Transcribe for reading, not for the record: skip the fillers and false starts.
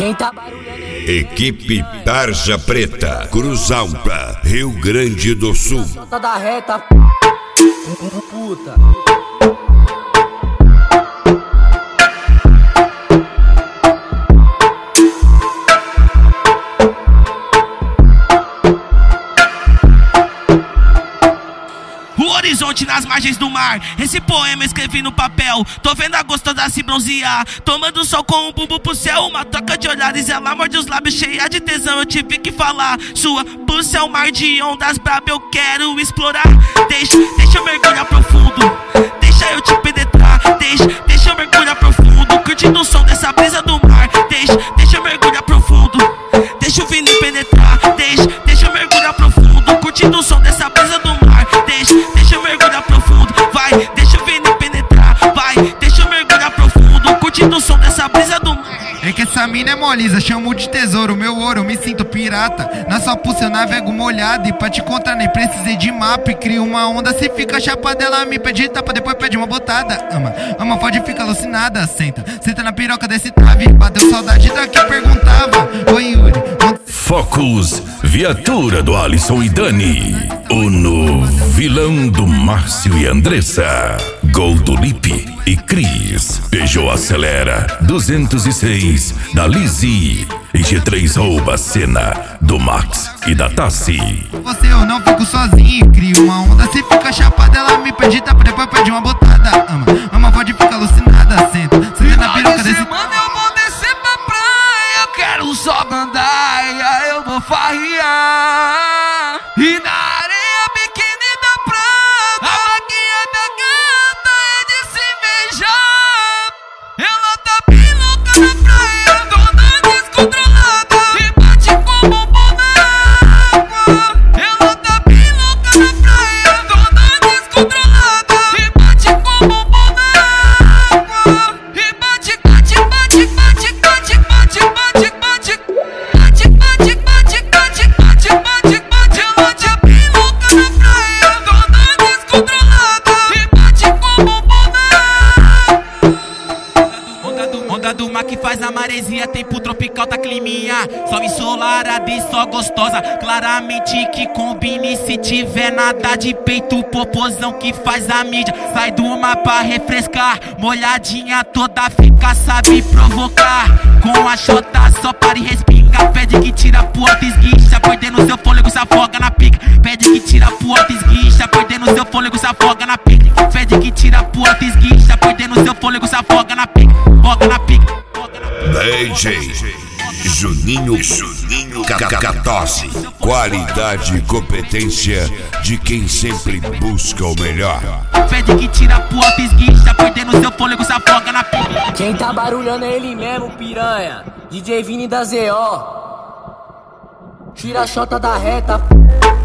Quem tá barulhando aí? Equipe Tarja Preta, Cruz Alta, Rio Grande do Sul. Solta da reta, puta. O horizonte nas margens do mar, esse poema eu escrevi no papel. Tô vendo a gostosa se bronzear, tomando sol com um bumbum pro céu. Uma troca de olhares, ela morde os lábios cheia de tesão. Eu tive que falar, sua pulsa é um mar de ondas braba, eu quero explorar. Deixa eu mergulhar profundo, deixa eu te penetrar. Deixa eu mergulhar profundo, curtindo o som dessa brisa do mar. Deixa eu mergulhar profundo, deixa o vinho penetrar. Deixa eu mergulhar profundo, curtindo o som dessa brisa do mar. Deixa eu mergulhar profundo, vai, deixa o veneno penetrar, vai, deixa eu mergulhar profundo, curtindo o som dessa brisa do mar. É que essa mina é molisa, chamo de tesouro, meu ouro, me sinto pirata. Na sua pulsa eu navego molhado, e pra te encontrar nem precisei de mapa. E crio uma onda, se fica chapada, ela me pede tapa, depois pede uma botada. Ama, pode ficar alucinada, senta na piroca desse trave. Bateu saudade da que perguntava, oi Yuri. Focus, viatura do Alisson e Dani. Uno, vilão do Márcio e Andressa. Gol do Lipe e Cris. Peugeot acelera 206 da Lizzy. E G3 rouba a cena do Max e da Tassi. Você eu não fico sozinho, crio uma onda, se fica chapada, ela me pede tapa, depois pede uma botada. Ama, pode ficar alucinada, senta na piroca desse. Semana eu vou descer pra praia, eu quero só gandaia, eu vou farrear. E na areia biquíni da praia, a maquinha da gata é de se beijar. Ela tá bem louca na praia, toda descontrolada, e bate com o bumbum na água. Ela tá bem louca na praia, toda descontrolada, e bate com o bumbum na água. E bate, bate, bate, bate, bate, bate, bate, bate. Ela tá bem louca na praia, toda descontrolada, e bate com o bumbum na água. Onda do mar que faz a maresia, tempo tropical tá climinha. Só ensolarada e só gostosa, claramente que combine. Se tiver nada de peito, popozão que faz a mídia. Sai do mar pra refrescar, molhadinha toda fica, sabe provocar. Com a chota só para e respinga, pede que tira pro alto, esguicha, perdendo seu fôlego, se afoga na pica. Pede que tira pro alto, esguicha, perdendo seu fôlego, se afoga na pica. Pede que tira pro alto, esguicha, perdendo seu fôlego, se afoga na pica. Foga na pica. DJ Juninho Cacatosse. Qualidade e competência de quem sempre busca o melhor. Pede que tira pro alto, esguicha, perdendo seu fôlego, se afoga na pica. Quem tá barulhando é ele mesmo, piranha. DJ Vini da ZO. Tira a chota da reta.